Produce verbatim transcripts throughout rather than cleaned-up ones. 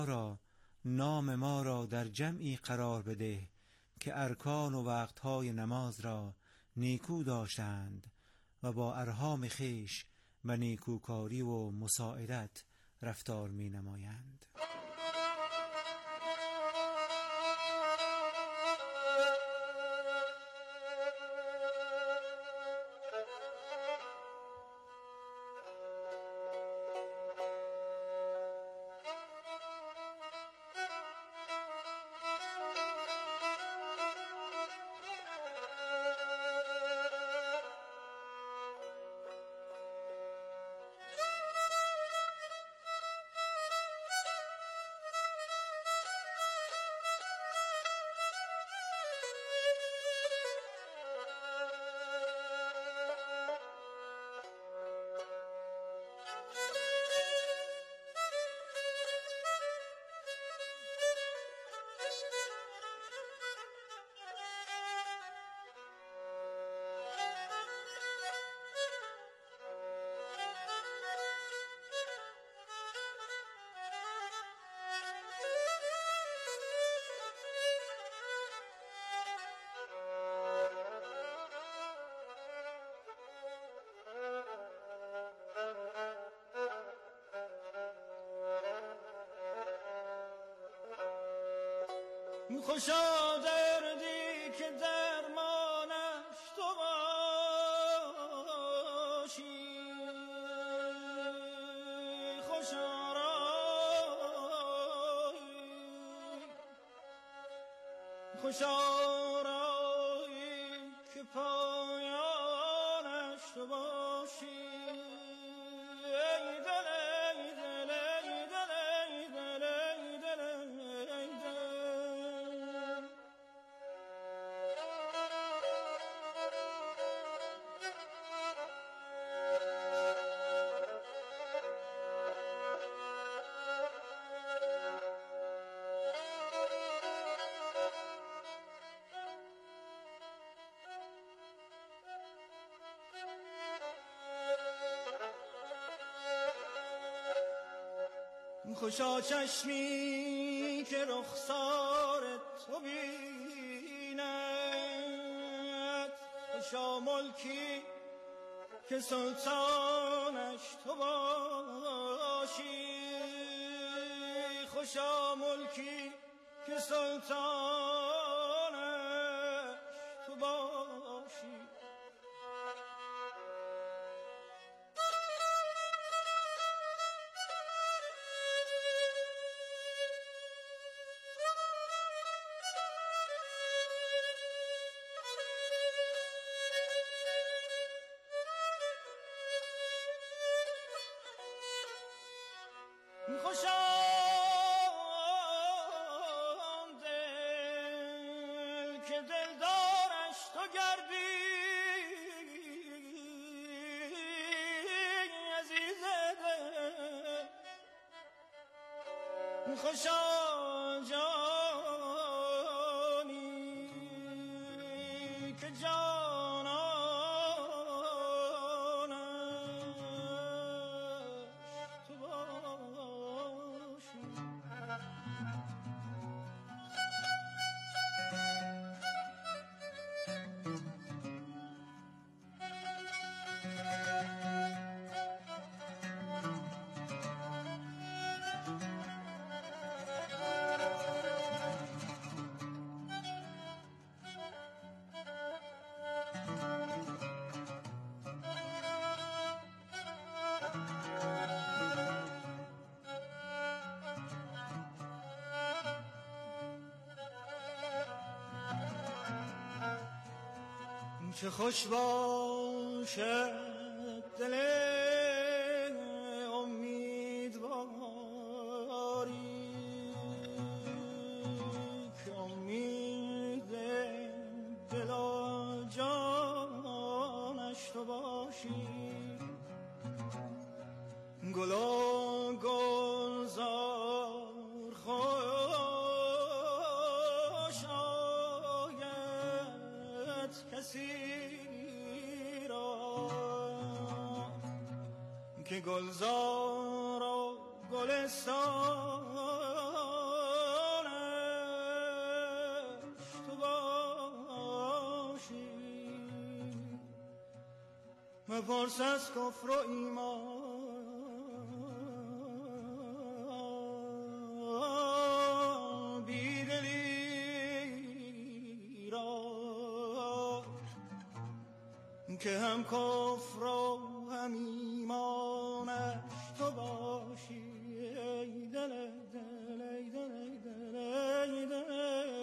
را نام ما را در جمعی قرار بده که ارکان و وقتهای نماز را نیکو داشتند و با ارحام خویش و نیکوکاری و مساعدت رفتار می نمایند. خوشا دردی که درمانش تو باشی، خوشا رایی خوشا رایی که پایانش تو باشی. ای دل ای دل ای دل ای دل ای دل ای دل. خوشا چشمی که رخسار تو بیند، خوشا ملکی که سلطانش تو باشی، خوشا ملکی که سلطانش تو باشی. خوشا دل که دلدارش تو گردی، عزیز دل. خوشا جانی که جانانش تو باشی. چه خوش باشد دل امیدواری که امید دل و جانش تو باشی. گل و گلزار خوش آید کسی را که گلزار و گلستان مپرس از کفر و ایمان بیدلی را که هم کفر و هم ایمانش تو باشی. ای دل ای دل ای دل ای دل ای دل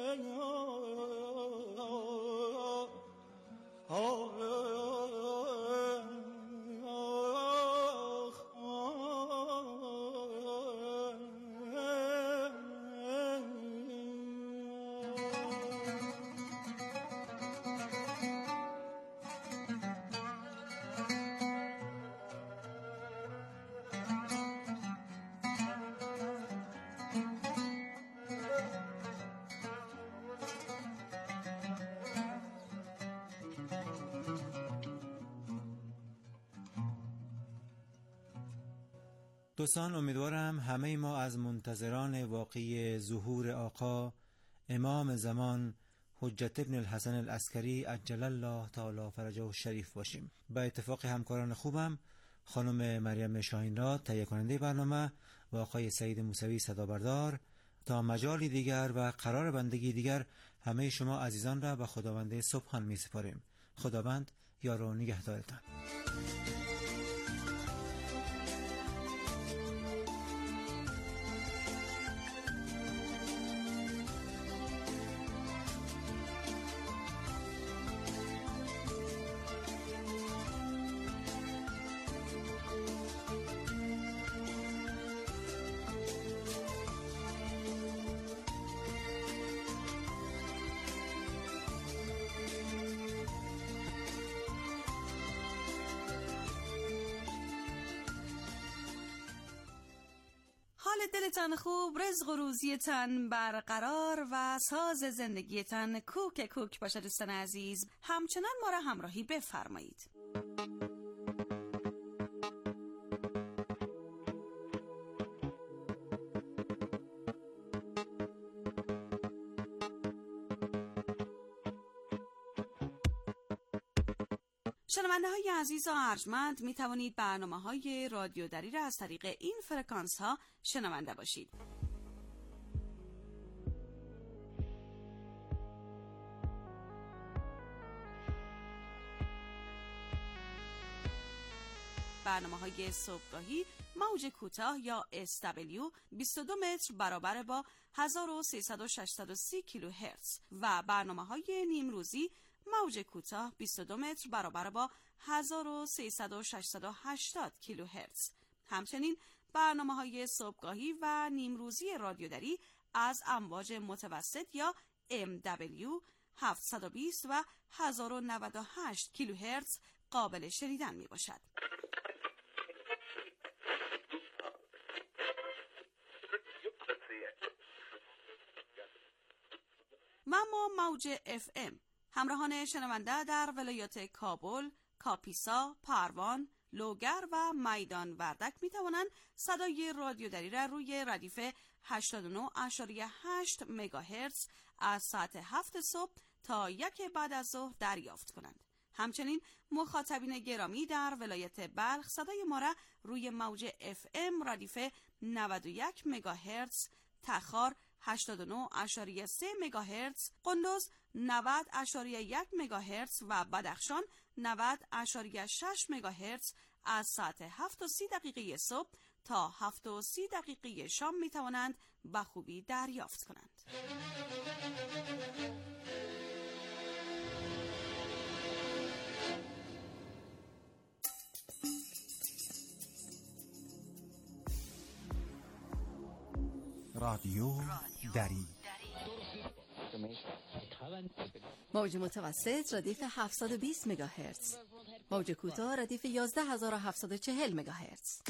دوستان، امیدوارم همه ما از منتظران واقعی ظهور آقا امام زمان حجت ابن الحسن العسکری عجل الله تعالی فرجه الشریف باشیم. با اتفاق همکاران خوبم خانم مریم شاهین‌راد تهیه کننده برنامه و آقای سعید موسوی صدابردار، تا مجالی دیگر و قرار بندگی دیگر همه شما عزیزان را به خداوند سبحان می سپاریم. خداوند یار و نگهدارتان. دلتان خوب، رزق و روزیتان برقرار و ساز زندگیتان کوک کوک باشه. دوستان عزیز، همچنان ما را همراهی بفرمایید. شنونده های عزیز و ارجمند، می توانید برنامه های رادیو دری را از طریق این فرکانس ها شنونده باشید. برنامه های صبحگاهی موج کوتاه یا اس دبلیو بیست و دو متر برابر با هزار و سیصد و شصت و سی کیلو هرتز و برنامه های نیمروزی موج کوتاه بیست و دو متر برابر با هزار و سیصد و شصت و هشتاد کیلو هرتز. همچنین برنامه های صبحگاهی و نیمروزی رادیو دری از امواج متوسط یا ام دبلیو هفتصد و بیست و هزار و نود و هشت کیلو هرتز قابل شنیدن می باشد. و ما موج اف ام همراهان شنونده در ولایات کابل، کاپیسا، پروان، لوگر و میدان وردک می توانند صدای رادیو دری را روی ردیف هشتاد و نه ممیز هشت مگاهرتز از ساعت هفت صبح تا یک بعد از ظهر دریافت کنند. همچنین مخاطبین گرامی در ولایت بلخ صدای ما را روی موج اف ام ردیف نود و یک مگاهرتز، تخار هشتاد و نه ممیز سه مگاهرتز، قندوز نود ممیز یک مگاهرتز و بدخشان نود ممیز شش مگاهرتز از ساعت هفت و سی دقیقه صبح تا هفت و سی دقیقه شام می توانند به خوبی دریافت کنند. رادیو دری موج متوسط ردیف هفتصد و بیست مگاهرتز، موج کوتاه ردیف یازده هزار و هفتصد و چهل مگاهرتز.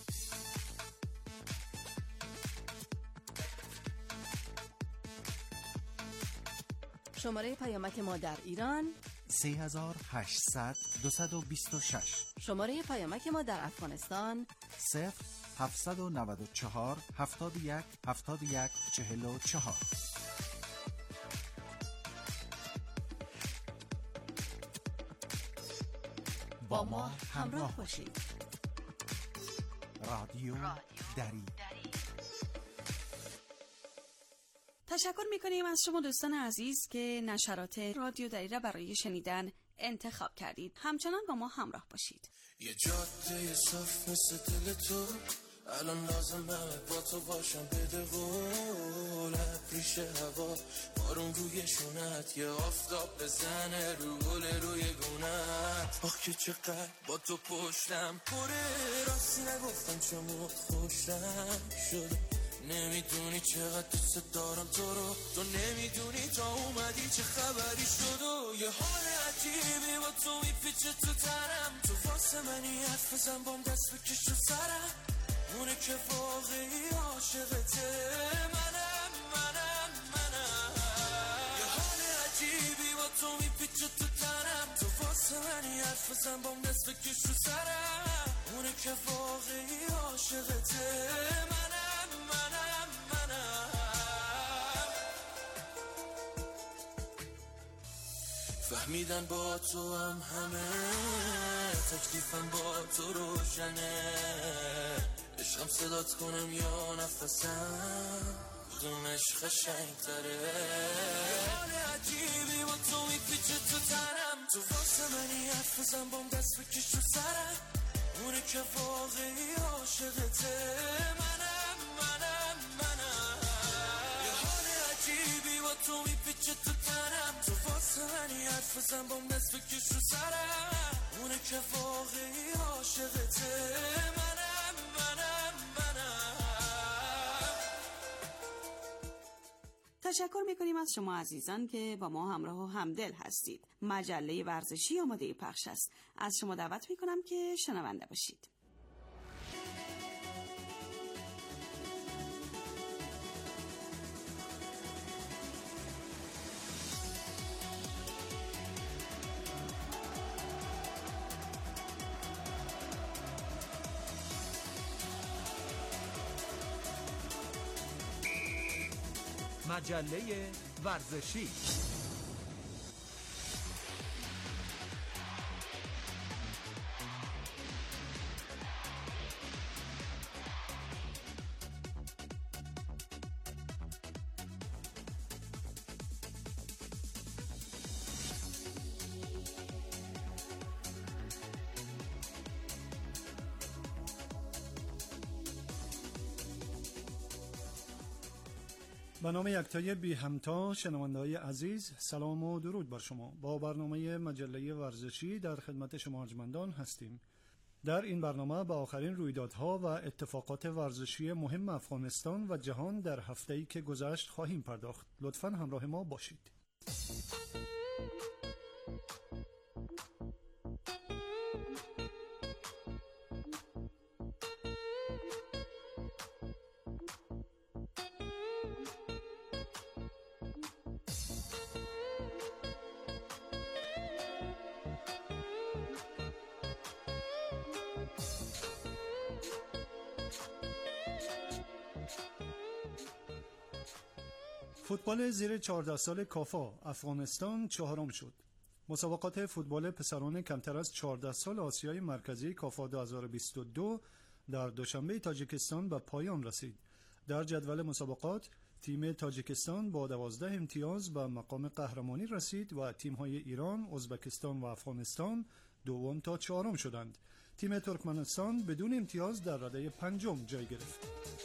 شماره پیامک ما در ایران سه هزار و هشتصد دویست و بیست و شش. شماره پیامک ما در افغانستان صفر هفتصد و نود و چهار هفتاد و یک هفتاد و یک چهل و چهار. با با ما همراه باشید. رادیو دری. تشکر میکنیم از شما دوستان عزیز که نشرات رادیو دری را برای شنیدن انتخاب کردید. همچنان با ما همراه باشید. یه جاده صاف مثل دل تو، الان لازمه با تو باشم، بده قول ریشه هوا، بارون روی شونت، یه آفتاب بزنه رو گل روی گونت. آخ که چقدر با تو پشتم پره، راستی نگفتم چه موقع خوشم شده. نمیدونی چقدر دوست دارم تو رو، تو نمیدونی تا اومدی چه خبری شد. و یه حال عجیبی با تو میپیچه تو تنم، تو واسه منی حرف بزن بام دست بکش تو سرم، اونه که واقعی عاشقته. منم منم منم یه حال عجیبی با تو میپیچه تو تنم، تو واسه منی حرف بزن بام دست بکش تو سرم، اونه که واقعی عاشقته. منم منم منم فهمیدن با تو هم همه، تکلیفم با تو روشنه، عشقم صدات کنم یا نفسم، کدومش قشنگ تره. حال عجیبی با تو میپیچه تو تنم، تو واسه منی حرف بزن بام دست بکش تو سرم، اونه که واقعی عاشقته. منم منم منم یه حال عجیبی با تو میپیچه تو تنم، تو واسه منی حرف بزن بام دست بکش تو سرم، اونه که واقعی عاشقته. منم منم منم تشکر میکنیم از شما عزیزان که با ما همراه و همدل هستید. مجله ورزشی آماده پخش است. از شما دعوت میکنم که شنونده باشید. مجله ورزشی. به نام یکتای بی همتا، شنونده‌های عزیز، سلام و درود بر شما. با برنامه مجله ورزشی در خدمت شما ارجمندان هستیم. در این برنامه به آخرین رویدادها و اتفاقات ورزشی مهم افغانستان و جهان در هفته‌ای که گذشت خواهیم پرداخت. لطفاً همراه ما باشید. فوتبال زیر چهارده سال کافا افغانستان چهارم شد. مسابقات فوتبال پسران کمتر از چهارده سال آسیای مرکزی کافا دو هزار و بیست و دو در دوشنبه تاجیکستان به پایان رسید. در جدول مسابقات تیم تاجیکستان با دوازده امتیاز به مقام قهرمانی رسید و تیم‌های ایران، ازبکستان و افغانستان دوم تا چهارم شدند. تیم ترکمنستان بدون امتیاز در رده پنجم جای گرفت.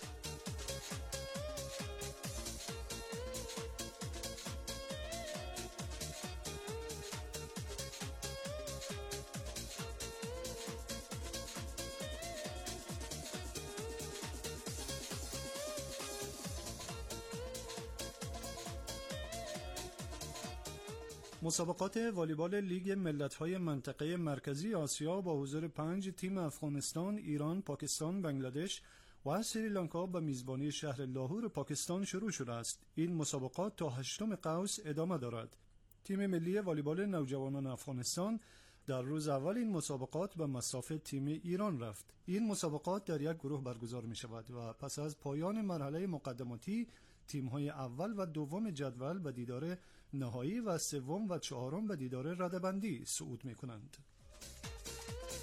مسابقات والیبال لیگ ملت‌های منطقه مرکزی آسیا با حضور پنج تیم افغانستان، ایران، پاکستان، بنگلادش و سریلانکا به میزبانی شهر لاهور پاکستان شروع شده است. این مسابقات تا هشتم قوس ادامه دارد. تیم ملی والیبال نوجوانان افغانستان در روز اول این مسابقات به مصاف تیم ایران رفت. این مسابقات در یک گروه برگزار می شود و پس از پایان مرحله مقدماتی تیم‌های اول و دوم جدول به دیدار نهایی و سوم و چهارم به دیدار رده‌بندی صعود می‌کنند.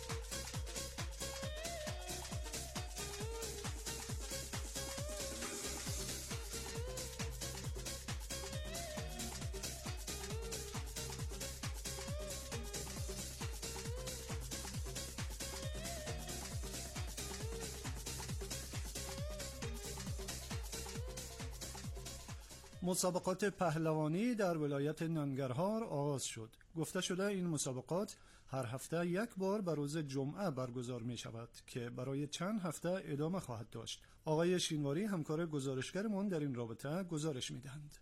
مسابقات پهلوانی در ولایت ننگرهار آغاز شد. گفته شده این مسابقات هر هفته یک بار به روز جمعه برگزار می شود که برای چند هفته ادامه خواهد داشت. آقای شینواری همکار گزارشگرمان در این رابطه گزارش می دهند.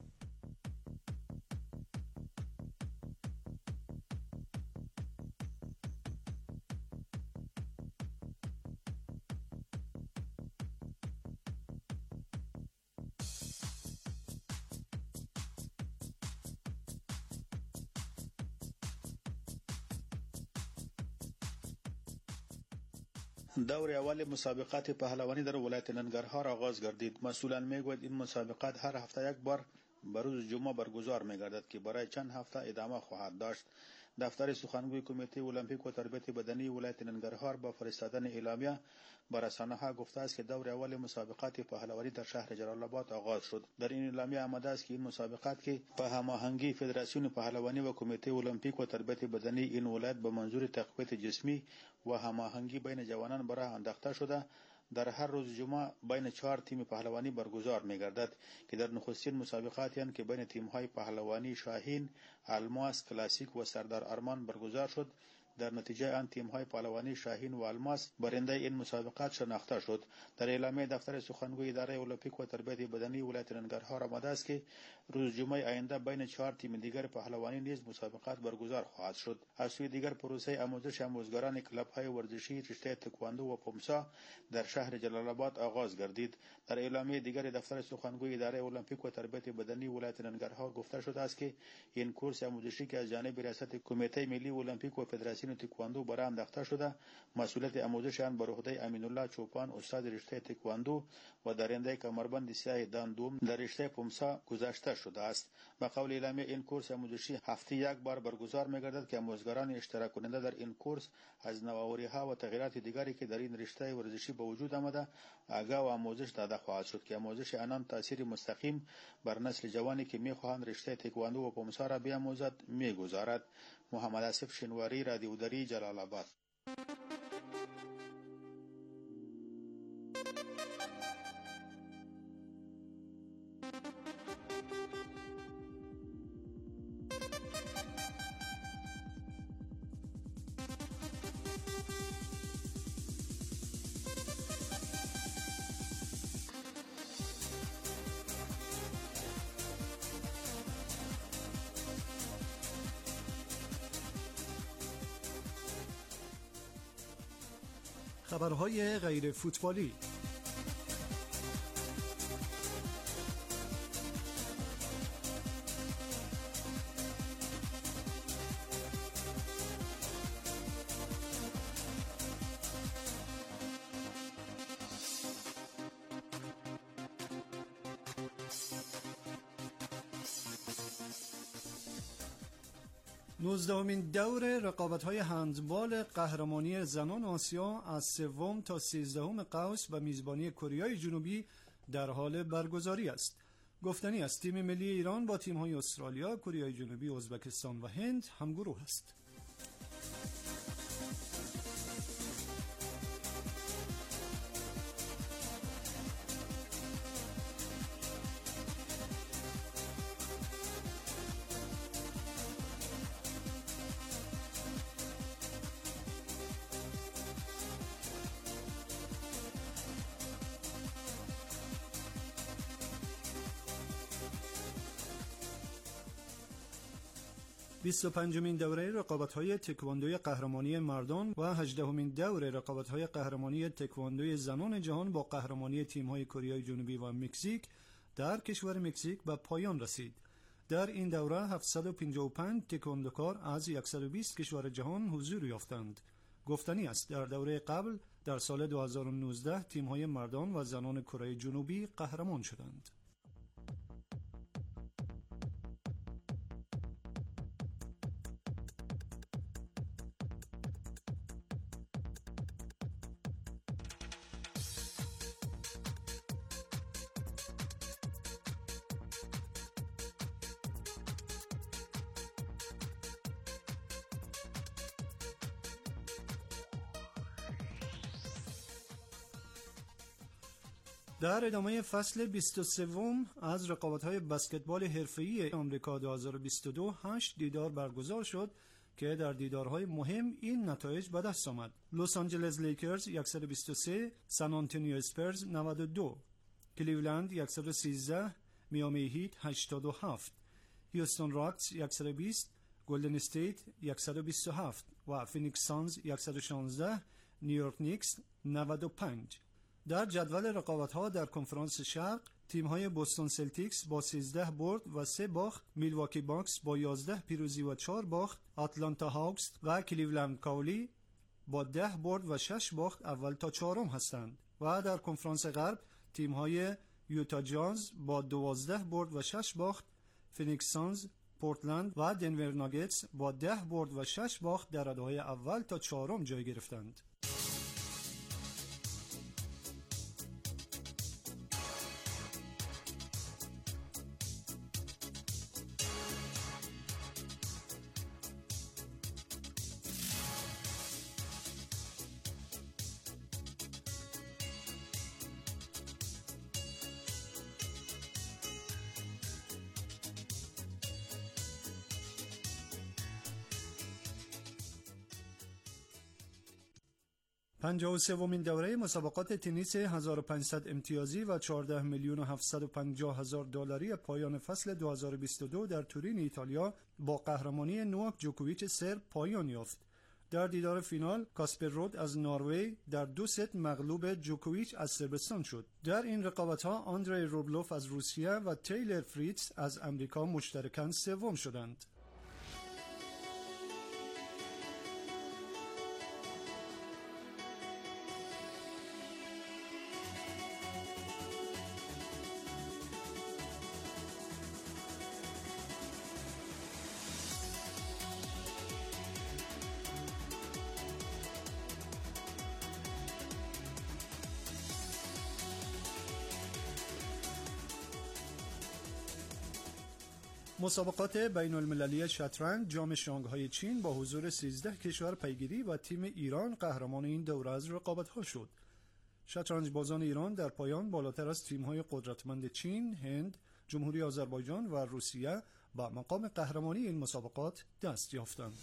دور اول مسابقات پهلوانی در ولایت ننگرهار آغاز گردید. مسئولان میگویند این مسابقات هر هفته یک بار به روز جمعه برگزار می‌گردد که برای چند هفته ادامه خواهد داشت. دفتر سخنگوی کمیته المپیک و تربیت بدنی ولایت ننگرهار با فرستادن اعلامیه بر رسانه‌ها گفته است که دور اول مسابقات پهلوانی در شهر جلال آباد آغاز شد. در این اعلامیه آمده است که این مسابقات که به هماهنگی فدراسیون پهلوانی و کمیته المپیک و تربیت بدنی این ولایت به منظور تقویت جسمی و هماهنگی بین جوانان به راه انداخته شده، در هر روز جمعه بین چهار تیم پهلوانی برگزار می‌گردد که در نخستین مسابقاتی هستند که بین تیم‌های پهلوانی شاهین، الماس، کلاسیک و سردار ارمان برگزار شد. در نتیجه آن تیم‌های پهلوانی شاهین و الماس برنده این مسابقات شناخته شد. در اعلامیه دفتر سخنگوی اداره المپیک و تربیت بدنی ولایت ننگرهار آمده است که روز جمعه آینده بین چهار تیم دیگر پهلوانی نیز مسابقات برگزار خواهد شد. از سوی دیگر پروسه آموزش آموزگاران کلب‌های ورزشی رشته تکواندو و پومسا در شهر جلال آباد آغاز گردید. در اعلامیه دیگر دفتر سخنگوی اداره المپیک و تربیت بدنی ولایت ننگرهار گفته شده است که این کورس آموزشی که از جانب ریاست کمیته ملی المپیک و فدراسیون تکواندو برای انداخته شده، مسئولیت آموزش آن بر عهده امین الله چوپان استاد رشته تکواندو و درنده کمربند سیاه داندوم در رشته پومسا گذاشته شده است. به قول اعلامیه این کورس آموزشی هفته یک بار برگزار می‌گردد که آموزگاران اشتراک کننده در این کورس از نوآوری‌ها و تغییرات دیگری که در این رشته ورزشی به وجود آمده آگاه و آموزش داده خواهد شد که آموزش آنان تاثیر مستقیم بر نسل جوانی که می‌خواهند رشته تکواندو و پومسا را بیاموزد می‌گذارد. محمد آصف شینواری، رادیو دری، جلال آباد. خبرهای غیر فوتبالی. نوزدهمین دور رقابت‌های هندبال قهرمانی زنان آسیا از سوم تا سیزدهم قوس به میزبانی کره جنوبی در حال برگزاری است. گفتنی است تیم ملی ایران با تیم‌های استرالیا، کره جنوبی، ازبکستان و هند همگروه است. بیست و پنجمین دوره رقابت‌های تکواندوی قهرمانی مردان و هجدهمین دوره رقابت‌های قهرمانی تکواندوی زنان جهان با قهرمانی تیم‌های کره جنوبی و مکزیک در کشور مکزیک به پایان رسید. در این دوره هفتصد و پنجاه و پنج تکواندوکار از صد و بیست کشور جهان حضور یافتند. گفتنی است در دوره قبل در سال دو هزار و نوزده تیم‌های مردان و زنان کره جنوبی قهرمان شدند. در ادامه فصل بیست و سه از رقابت‌های بسکتبال حرفه‌ای آمریکا دو هزار و بیست و دو هشت دیدار برگزار شد که در دیدارهای مهم این نتایج به دست آمد. لس آنجلس لیکرز صد و بیست و سه، سان آنتونیو اسپرز نود و دو، کلیولند صد و سیزده، میامی هیت هشتاد و هفت، هیوستن راکتس صد و بیست، گلدن استیت صد و بیست و هفت و فینیکس سانز صد و شانزده، نیویورک نیکس نود و پنج. در جدول رقابت‌ها در کنفرانس شرق تیم‌های بوستون سلتیکس با سیزده برد و سه باخت، میلواکی باکس با یازده پیروزی و چهار باخت، آتلانتا هاوکس و کلیولند کاولی با ده برد و شش باخت اول تا چهارم هستند. و در کنفرانس غرب تیم‌های یوتا جاز با دوازده برد و شش باخت، فینیکس سانز، پورتلند و دنور ناگتس با ده برد و شش باخت در رده‌های اول تا چهارم جای گرفتند. پنجاه و سومین دوره مسابقات تنیس هزار و پانصد امتیازی و چهارده میلیون و هفتصد و پنجاه هزار دلاری پایان فصل دو هزار و بیست و دو در تورین ایتالیا با قهرمانی نوواک جوکوویچ سرب پایان یافت. در دیدار فینال کاسپر رود از نروژ در دو ست مغلوب جوکوویچ از صربستان شد. در این رقابت‌ها آندری روبلوف از روسیه و تیلر فریتز از امریکا مشترکاً سوم شدند. مسابقات بین المللی شطرنج جام شانگهای چین با حضور سیزده کشور پیگیری و تیم ایران قهرمان این دوره از رقابت‌ها شد. شطرنج بازان ایران در پایان بالاتر از تیم‌های قدرتمند چین، هند، جمهوری آذربایجان و روسیه با مقام قهرمانی این مسابقات دست یافتند.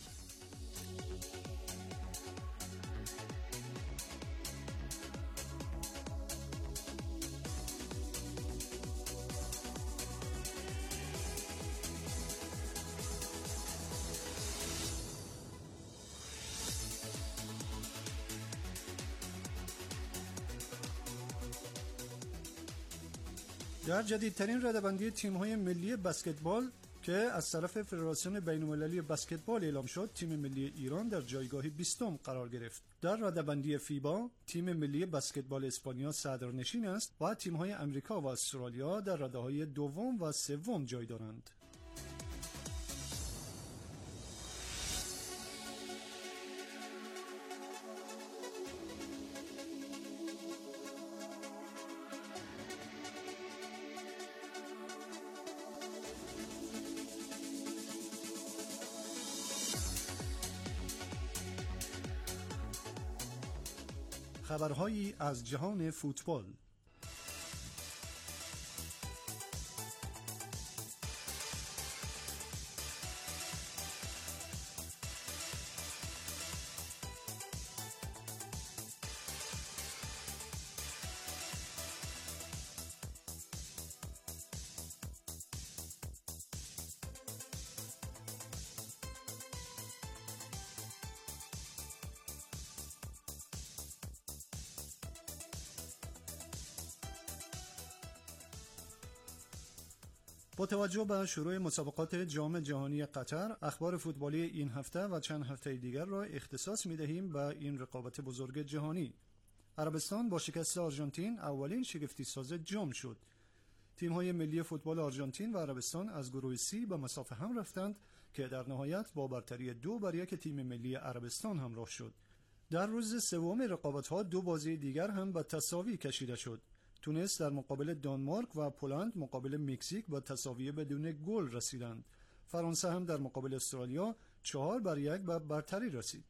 در جدیدترین رده‌بندی تیم‌های ملی بسکتبال که از طرف فدراسیون بین‌المللی بسکتبال اعلام شد، تیم ملی ایران در جایگاه بیستم قرار گرفت. در رده‌بندی فیبا تیم ملی بسکتبال اسپانیا صدرنشین است و تیم‌های آمریکا و استرالیا در رده‌های دوم و سوم جای دارند. خبرهایی از جهان فوتبال. با توجه به شروع مسابقات جام جهانی قطر، اخبار فوتبالی این هفته و چند هفته دیگر را اختصاص می‌دهیم به این رقابت بزرگ جهانی. عربستان با شکست آرژانتین اولین شگفتی ساز جام شد. تیم‌های ملی فوتبال آرژانتین و عربستان از گروه سی به مسافه هم رفتند که در نهایت با برتری دو بر یک تیم ملی عربستان همراه شد. در روز سوم رقابت‌ها دو بازی دیگر هم به تساوی کشیده شد. تونس در مقابل دانمارک و پولند مقابل مکزیک با تساوی بدون گل رسیدند. فرانسه هم در مقابل استرالیا چهار بر یک به برتری رسید.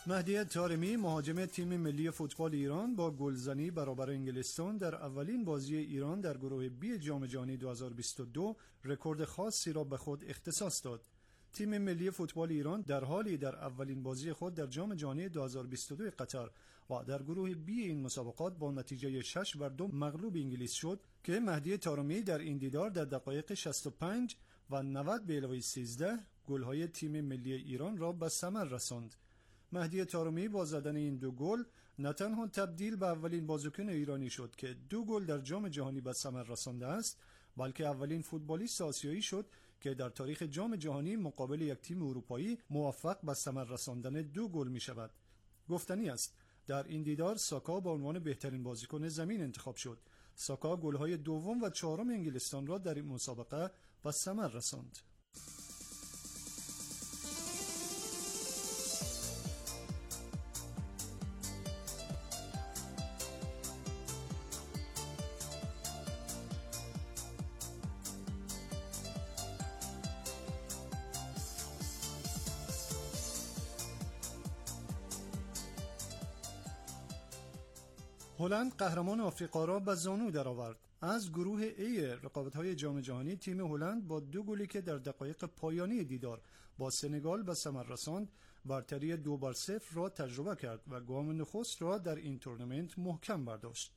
مهدی طارمی مهاجم تیم ملی فوتبال ایران با گلزنی برابر انگلستان در اولین بازی ایران در گروه بی جام جهانی دو هزار و بیست و دو رکورد خاصی را به خود اختصاص داد. تیم ملی فوتبال ایران در حالی در اولین بازی خود در جام جهانی دو هزار و بیست و دو قطر و در گروه بی این مسابقات با نتیجه شش بر دو مغلوب انگلیس شد که مهدی طارمی در این دیدار در دقایق شصت و پنج و نود به علاوه سیزده گل‌های تیم ملی ایران را به ثمر رساند. مهدی طارمی با زدن این دو گل نه تنها تبدیل به اولین بازیکن ایرانی شد که دو گل در جام جهانی به ثمر رسانده است، بلکه اولین فوتبالیست آسیایی شد که در تاریخ جام جهانی مقابل یک تیم اروپایی موفق به ثمر رساندن دو گل می شود. گفتنی است در این دیدار ساکا به عنوان بهترین بازیکن زمین انتخاب شد. ساکا گل‌های دوم و چهارم انگلستان را در این مسابقه به ثمر رساند. هلند قهرمان آفریقا را به زانو درآورد. از گروه ای رقابت‌های جام جهانی تیم هلند با دو گلی که در دقایق پایانی دیدار با سنگال به ثمر رساند برتری دو بر صفر را تجربه کرد و گام نخست را در این تورنمنت محکم برداشت.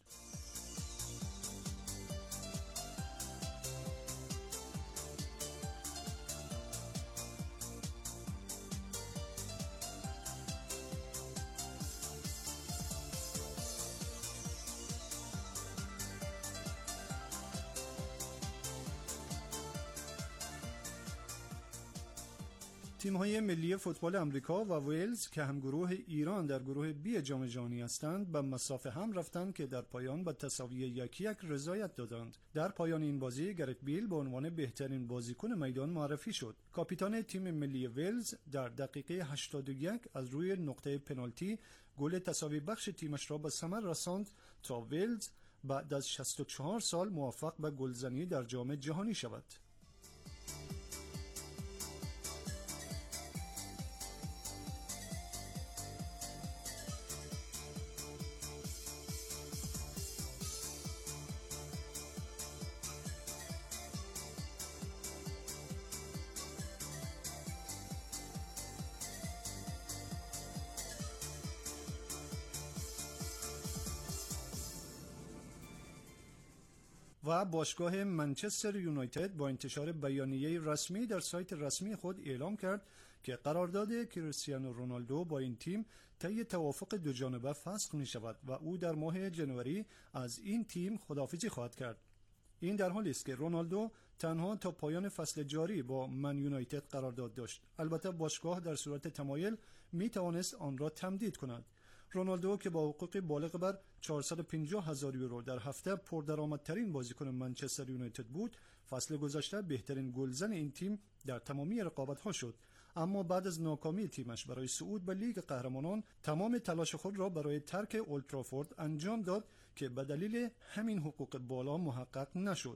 تیم‌های ملی فوتبال آمریکا و ویلز که هم گروه ایران در گروه بی جام جهانی هستند به مسافه هم رفتند که در پایان به تساوی یک یک رضایت دادند. در پایان این بازی گرت بیل به عنوان بهترین بازیکن میدان معرفی شد. کاپیتان تیم ملی ویلز در دقیقه هشتاد و یک از روی نقطه پنالتی گل تساوی بخش تیمش را به ثمر رساند تا ویلز بعد از شصت و چهار سال موفق به گلزنی در جام جهانی شود. و باشگاه منچستر یونایتد با انتشار بیانیه رسمی در سایت رسمی خود اعلام کرد که قرارداد کریستیانو رونالدو با این تیم طی توافق دو جانبه فسخ می شود و او در ماه جنوری از این تیم خداحافظی خواهد کرد. این در حالی است که رونالدو تنها تا پایان فصل جاری با من یونایتد قرارداد داشت. البته باشگاه در صورت تمایل می توانست آن را تمدید کند. رونالدو که با حقوق بالغ بر چهارصد و پنجاه هزار یورو در هفته پردرآمدترین بازیکن منچستر یونایتد بود، فصل گذشته بهترین گلزن این تیم در تمامی رقابت‌ها شد. اما بعد از ناکامی تیمش برای صعود به لیگ قهرمانان تمام تلاش خود را برای ترک اولد ترافورد انجام داد که به دلیل همین حقوق بالا محقق نشد.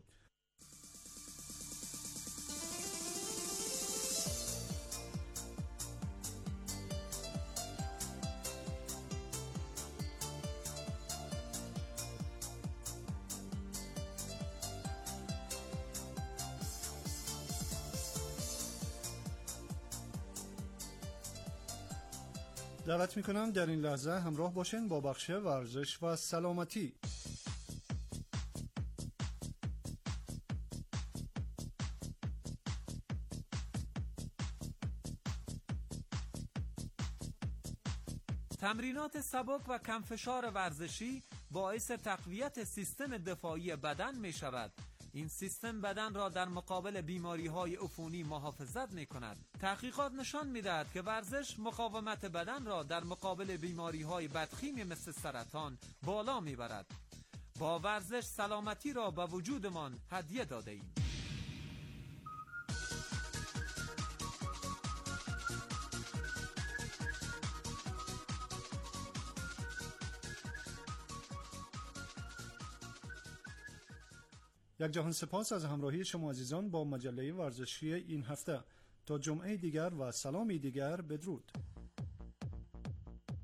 دعوت میکنم در این لحظه همراه باشین با بخش ورزش و سلامتی. تمرینات سبک و کمفشار ورزشی باعث تقویت سیستم دفاعی بدن می شود. این سیستم بدن را در مقابل بیماری‌های عفونی محافظت می‌کند. تحقیقات نشان می‌دهد که ورزش مقاومت بدن را در مقابل بیماری‌های بدخیمی مثل سرطان بالا می‌برد. با ورزش سلامتی را به وجودمان هدیه داده‌ایم. یک جهان سپاس از همراهی شما عزیزان با مجله ورزشی این هفته. تا جمعه دیگر و سلامی دیگر، بدرود.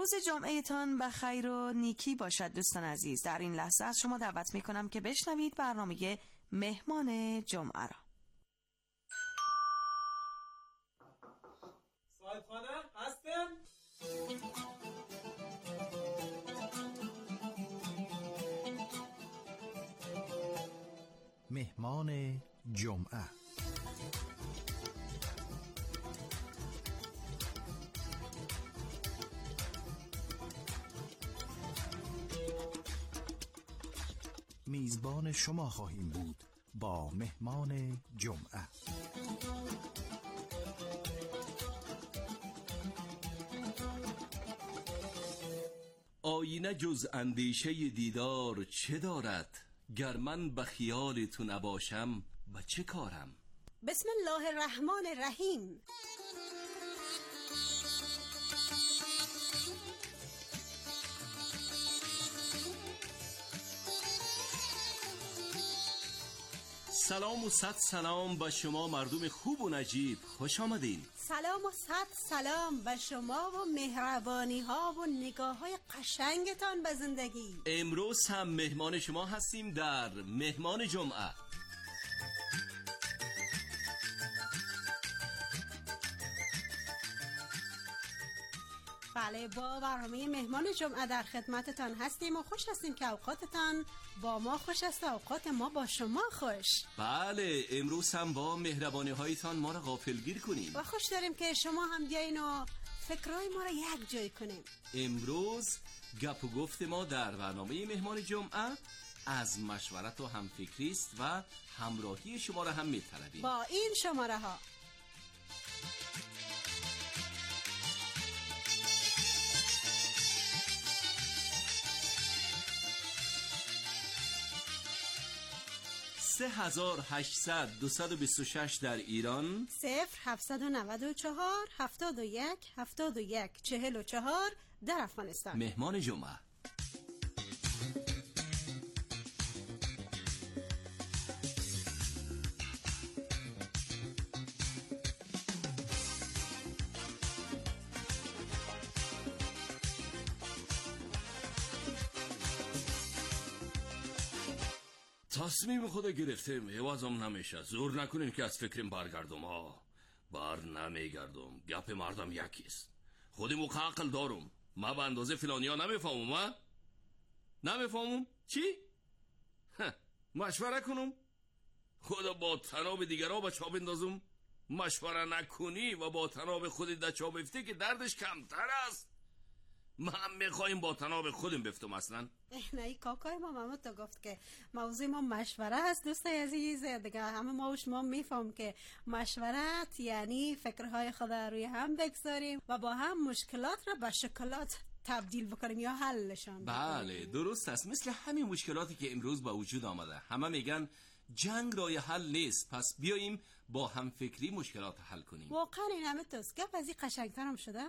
روز جمعه تان به خیر و نیکی باشد. دوستان عزیز، در این لحظه از شما دعوت می کنم که بشنوید برنامه مهمان جمعه را. صاحبخانه هستم؟ مهمان جمعه. میزبان شما خواهیم بود با مهمان جمعه. آینه جز اندیشه دیدار چه دارد؟ گر من به خیال تو نباشم به چه کارم؟ بسم الله الرحمن الرحیم. سلام و صد سلام به شما مردم خوب و نجیب، خوش آمدین. سلام و صد سلام به شما و مهربانی ها و نگاه های قشنگتان به زندگی. امروز هم مهمان شما هستیم در مهمان جمعه. بله، با برنامه مهمان جمعه در خدمتتان هستیم و خوش هستیم که اوقاتتان با ما خوش است و اوقات ما با شما خوش. بله، امروز هم با مهربانی هایتان ما را غافلگیر کنیم و خوش داریم که شما هم بیاین و فکرهای ما را یک جای کنیم. امروز گپ و گفت ما در برنامه مهمان جمعه از مشورت و همفکری است و همراهی شما را هم می‌طلبیم. با این شماره ها: سه هزار هشتصد دویست و بیست و شش در ایران، صفر هفتصد و نود و چهار هفتاد و یک هفتاد و یک چهل و چهار در افغانستان. مهمان جمعه. تصمیم خود گرفتم، عوضم نمیشه. زور نکنین که از فکرم برگردم. ها بر نمیگردم. گپ مردم یکیست. خودم و عقل دارم. ما به اندازه فلانی ها نمیفهمم. ها نمیفهمم چی؟ مشوره کنم؟ خدا با تناب دیگر ها به چا بندازم؟ مشوره نکنی و با تناب خودت در چا بفته که دردش کمتر است. من میخوایم با تناب خودم بفتم اصلا. نه، کاکای ما محمود تو گفت که موضوع ما مشوره هست. دوستای عزیز دیگه همه ما و شما میفهم که مشورت یعنی فکرهای خود روی هم بگذاریم و با هم مشکلات را به شکلات تبدیل بکنیم یا حلشان بکنیم. بله درست است. مثل همین مشکلاتی که امروز با وجود آمده. همه میگن جنگ رای حل نیست، پس بیاییم با هم فکری مشکلات حل کنیم. واقعا این همه توست. گپ از این قشنگتر هم شده.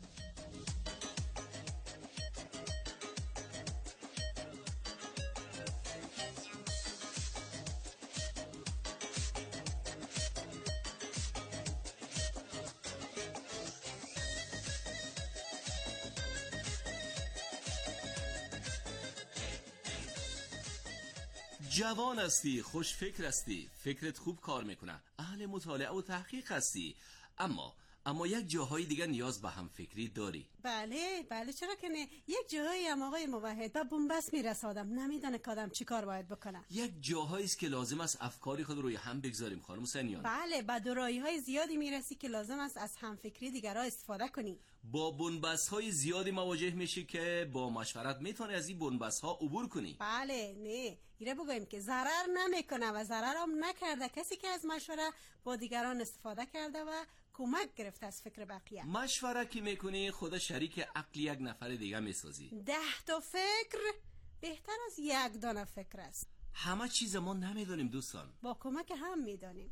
جوان هستی، خوش فکر هستی، فکرت خوب کار میکنه، اهل مطالعه و تحقیق هستی، اما اما یک جاهای دیگه نیاز به هم فکری داری. بله بله، چرا که نه. یک جاهایی هم آقای موحد به بنبست میرسه، آدم نمیدونه که آدم چی کار باید بکنه. یک جاهایی است که لازم است افکاری خود روی هم بگذاریم خانم سنیان. بله، به دورایی های زیادی میرسی که لازم است از هم فکری دیگرها استفاده کنی. با بنبست های زیادی مواجه میشی که با مشورت میتونی از این بنبست ها عبور کنی. بله، نه ایره بگویم که ضرر نمیکنه و ضرر هم نکرده کسی که از مشوره با دیگران استفاده کرده و کمک گرفته از فکر بقیه. مشوره که میکنی خدا شریک عقل یک نفر دیگه میسازی. ده تا فکر بهتر از یک دانه فکر است. همه چیز ما نمیدونیم دوستان، با کمک هم میدانیم.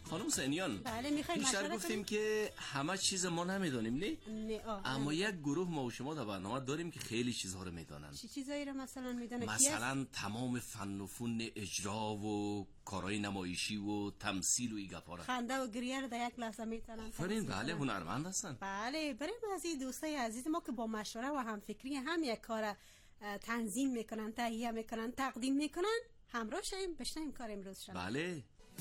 خانم سنیان، بله میخوایم بیشتر گفتیم که همه چیز ما نمیدونیم نه؟ نه آه اما نه. یک گروه ما و شما در برنامه داریم که خیلی چیزها رو میدونن. چی چیزایی رو مثلا میدونه؟ مثلا تمام فن و فن اجرا و کارهای نمایشی و تمثیل و این گپا را. خنده و گریه رو در یک لحظه میتونن. فرین بله هنرمند هستن. بله بریم از این دوستای عزیز ما که با مشوره و همفکری هم یک کار تنظیم میکنن، تهیه میکنن، تقدیم میکنن، همراه شیم بشنویم کار امروز شما. بله.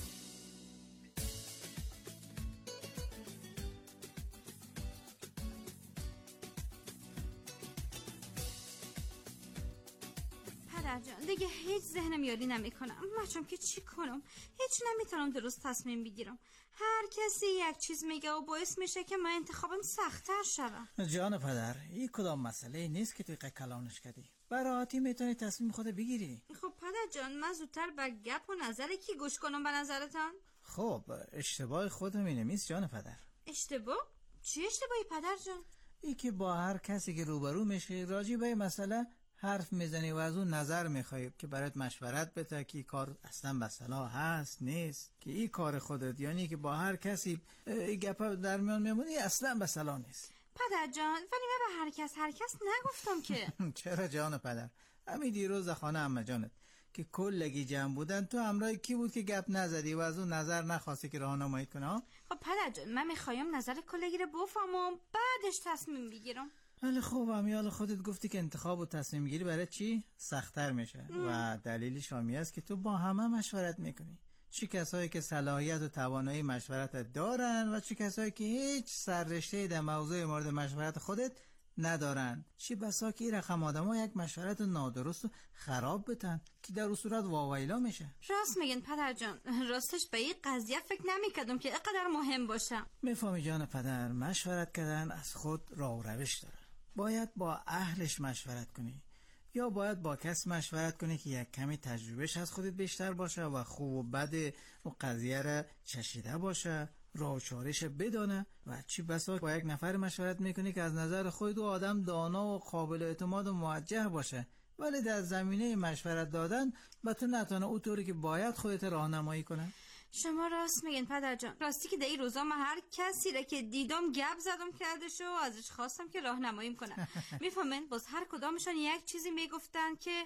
پدر جان دیگه هیچ ذهنم یاری نمی کنم. بچم که چی کنم؟ هیچ نمیتونم درست تصمیم بگیرم. هر کسی یک چیز میگه و باعث میشه که من انتخابم سخت‌تر شوم. جان پدر این کدام مسئله نیست که توی کلانش کردی. براحتی میتونی تصمیم خود بگیری. خب پدر جان من زودتر به گپ و نظر کی گوش کنم به نظرتان؟ خب اشتباه خود مینمیست جان پدر. اشتباه؟ چی اشتباهی پدر جان؟ ای که با هر کسی که روبرو میشه راجع به مسئله حرف میزنی و از اون نظر میخوای که برات مشورت بده که کار اصلا به صلاح هست نیست، که این کار خودت یعنی که با هر کسی این گپا در میان میمونی اصلا به صلاح نیست. پدر جان ولی من به هر کس هر کس نگفتم که. چرا جان پدر؟ همین دیروز خانه عمه جانت که کلگی جمع بودن تو همراه کی بود که گپ نزدی و از اون نظر نخواستی که راهنمایی کنه ها؟ خب پدر جان من میخوایم نظر کلگی رو بفهمم بعدش تصمیم بگیرم. ولی خوب امیال خودت گفتی که انتخاب و تصمیم گیری برای چی سخت‌تر میشه و دلیلش همی است که تو با همه مشورت میکنی. چه کسایی که صلاحیت و توانایی مشورت دارن و چه کسایی که هیچ سررشته در موضوع مورد مشورت خودت ندارن. چه بسا که این رقم آدم یک مشورت نادرست و خراب بتن که در اون صورت واویلا میشه. راست میگن پدر جان، راستش به این قضیه فکر نمیکردم که اینقدر مهم باشه. میفهمی جان پدر، مشورت کردن از خود راه و روش داره. باید با اهلش مشورت کنی یا باید با کس مشورت کنی که یک کمی تجربهش از خودت بیشتر باشه و خوب و بد و قضیه را چشیده باشه، راه و چاره‌اش بدانه. و چی بسا با یک نفر مشورت میکنی که از نظر خود و آدم دانا و قابل اعتماد و موجه باشه، ولی در زمینه مشورت دادن به تو نتونه اونطوری که باید خودت راهنمایی کنه. شما راست میگین پدر جان. راستی که در این روزا من هر کسی را که دیدم گپ زدم کردش و ازش خواستم که راهنماییم کنه. میفهمین باز هر کدامشون یک چیزی میگفتن که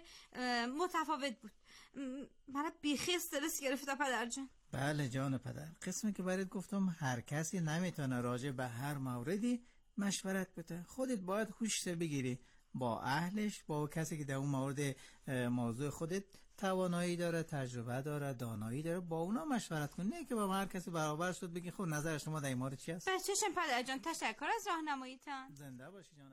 متفاوت بود. من بیخی استرس گرفته پدر جان. بله جان پدر، قسمی که برات گفتم هر کسی نمیتونه راجع به هر موردی مشورت بده. خودت باید هوش بگیری با اهلش، با کسی که در اون مورد موضوع خودت توانایی داره، تجربه داره، دانایی داره، با اونا مشورت کن. نه که با هر کسی برابر شد بگی خب نظر شما در این مورد چی است؟ بس چشم پدر جان، تشکر از راهنماییتان. زنده باشی جانم.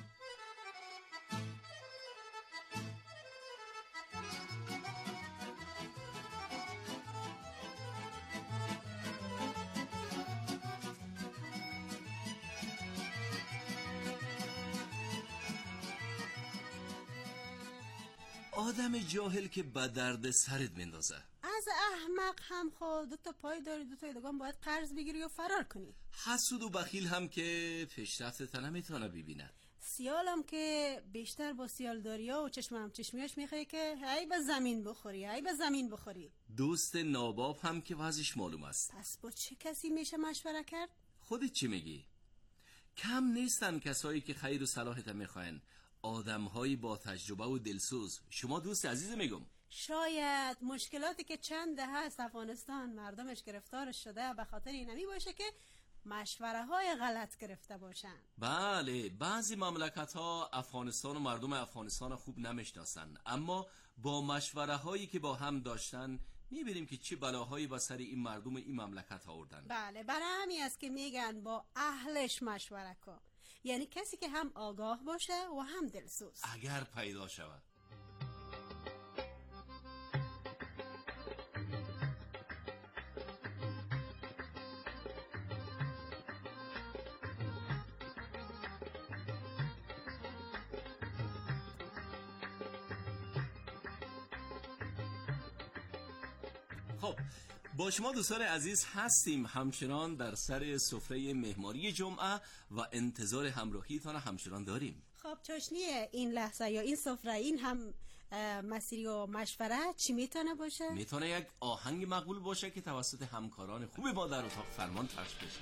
آدم جاهل که به درد سرت میندازه. از احمق هم خود دو تا پای داری، دو تا دگان باید قرض بگیری و فرار کنی. حسود و بخیل هم که پیشرفتت نمیتونه ببینه. سیال هم که بیشتر با سیالداریا و چشم هم چشمیاش میخوای که هی به زمین بخوری، هی به زمین بخوری. دوست ناباب هم که وضعش معلوم است. پس با چه کسی میشه مشوره کرد؟ خودت چی میگی؟ کم نیستن کسایی که خیر و صلاحت میخواین، آدم‌هایی با تجربه و دلسوز. شما دوست عزیز میگم شاید مشکلاتی که چند دهه است افغانستان مردمش گرفتار شده به خاطر اینمی باشه که مشوره های غلط گرفته باشن. بله، بعضی مملکت ها افغانستان و مردم افغانستان خوب نمیشناسن، اما با مشوره هایی که با هم داشتن میبینیم که چه بلاهایی با سر این مردم این مملکت آوردن. بله، برای همین است که میگن با اهلش مشوره کن، یعنی کسی که هم آگاه باشه و هم دلسوز. اگر پیدا شود. خب با شما دوستان عزیز هستیم همچنان در سر سفره مهمانی جمعه و انتظار همراهیتان همچنان داریم. خب چاشنی این لحظه یا این سفره این هم مسیری و مشورت چی میتونه باشه؟ میتونه یک آهنگ مقبول باشه که توسط همکاران خوب ما در اتاق فرمان پخش بشه.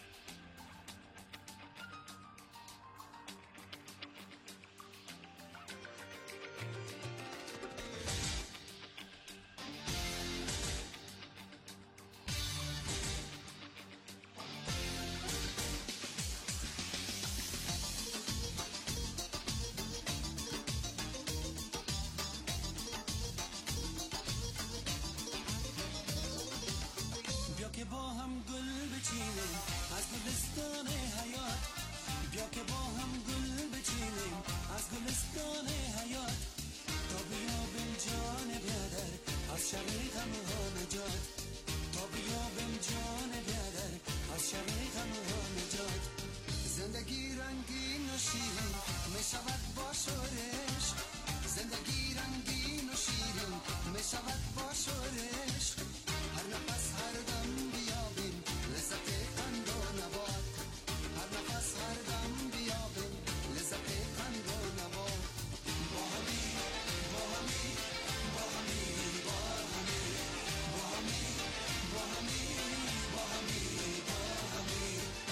که با هم گل بچینیم از گلستان حیات، بیا که با هم گل بچینیم از گلستان حیات، تا بیابیم جان بیادر از شر غمها نجات، تا بیابیم جان بیادر از شر غمها نجات. زندگی رنگین و شیرین میشود با شورش، زندگی رنگین و شیرین میشود با شورش، هر نفس هر دم بیابیم لذت قند و نبات، هر نفس هر دم بیابیم لذت قند و نبات. با همی با همی با همی با همی با همی با همی با همی با همی.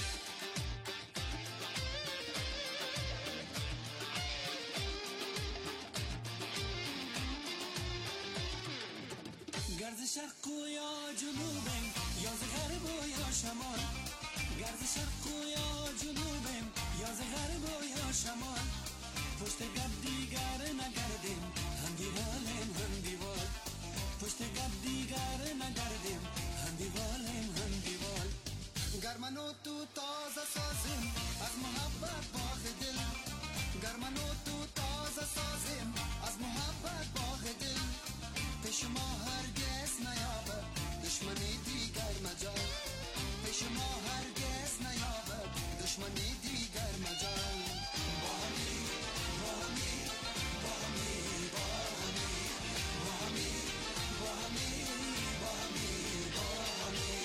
گرز شرق و یا جنوبیم یا ز غرب و یا شمال، گرز شرق و یا جنوبیم یا ز غرب و یا شمال، پشت گب دیگر نگردیم هم دیوالیم هم دیوال، پشت گب دیگر نگردیم هم دیوالیم هم دیوال. گر من و تو تازه سازیم از محبت باغ دل، گر من و تو تازه سازیم از محبت باغ دل، پیش ما هرگز نیابد دشمنی دیگر مجال، پیش ما هرگز نیابد دشمنی دیگر مجال. با همی با همی با همی با همی با همی با همی با همی با همی.